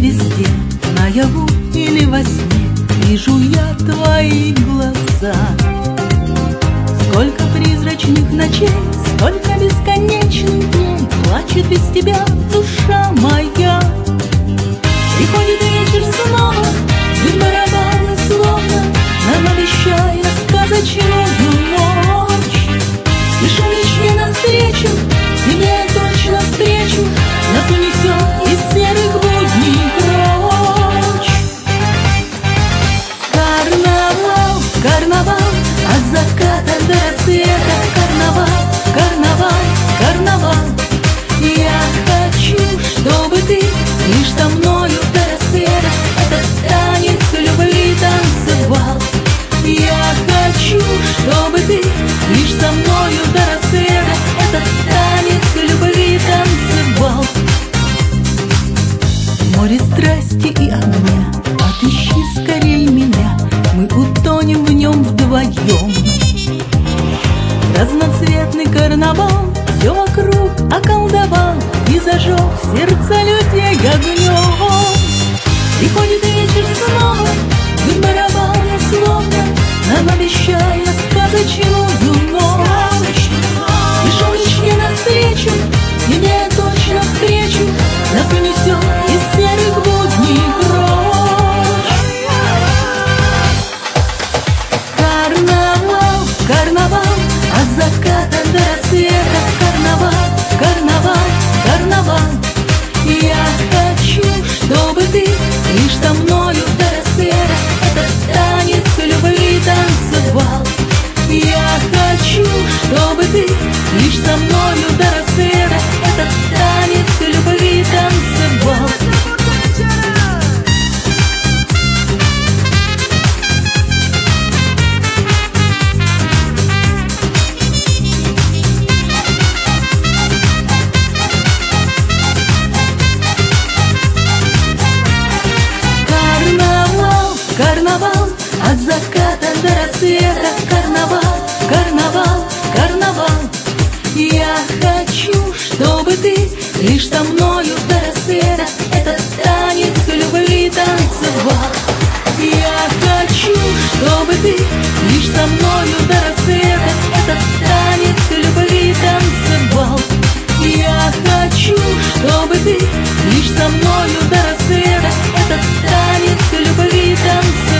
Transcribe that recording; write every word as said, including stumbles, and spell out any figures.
везде, наяву или во сне, вижу я твои глаза. Сколько призрачных ночей, сколько бесконечных дней плачет без тебя душа моя. Приходит вечер снова, звук барабана словно нам обещая сказочную ночь. Спешу лишь мне навстречу, тебе точно встречу, нас унесет из серых будней прочь. Карнавал, карнавал, от заката до рассвета. Карнавал, карнавал, карнавал. Я хочу, чтобы ты лишь со мною до рассвета этот танец любви танцевал. Я хочу, чтобы ты лишь со мною до рассвета этот танец любви танцевал. В море страсти и огня отыщи скорей меня, мы утонем в нем вдвоем. Разноцветный карнавал все вокруг околдовал и зажег сердца людей огнем. Приходит вечер снова, звук барабана словно нам обещая сказочную ночь. Спешу лишь мне навстречу, тебе точно встречу, нас унесет из серых будней прочь. Карнавал, карнавал, от заката до рассвета. Карнавал, карнавал, карнавал. Я хочу, чтобы ты лишь со мною до рассвета этот танец любви танцевал. Я хочу, чтобы ты лишь со мною до рассвета этот танец любви танцевал. Карнавал, от заката до рассвета. Карнавал, карнавал, карнавал. Я хочу, чтобы ты лишь со мною до рассвета этот танец любви танцевал. Я хочу, чтобы ты лишь со мною до рассвета этот танец любви танцевал. Я хочу, чтобы ты лишь со мною до рассвета этот танец любви танцевал.